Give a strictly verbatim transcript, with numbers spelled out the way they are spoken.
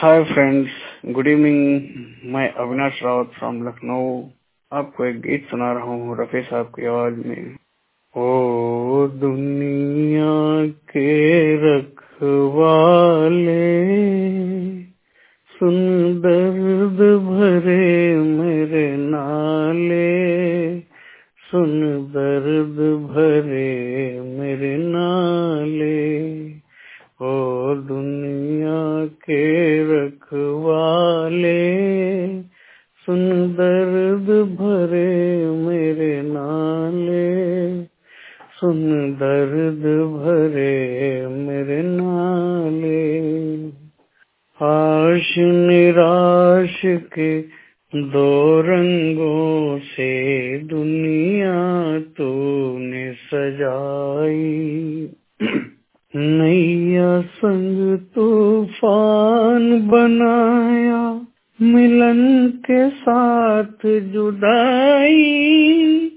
Hi friends, good evening. मैं Avinash Rawat from Lucknow आपको एक गीत सुना रहा हूँ रफी साहब की आवाज में। ओ दुनिया के रखवाले, सुन दर्द भरे मेरे नाले, सुन दर्द भरे मेरे नाले। ओ दुनिया के रखवाले, सुन दर्द भरे मेरे नाले, सुन दर्द भरे मेरे नाले। आश निराश के दो रंगों से दुनिया तूने सजाई, नैया संग तूफान बनाया, मिलन के साथ जुदाई।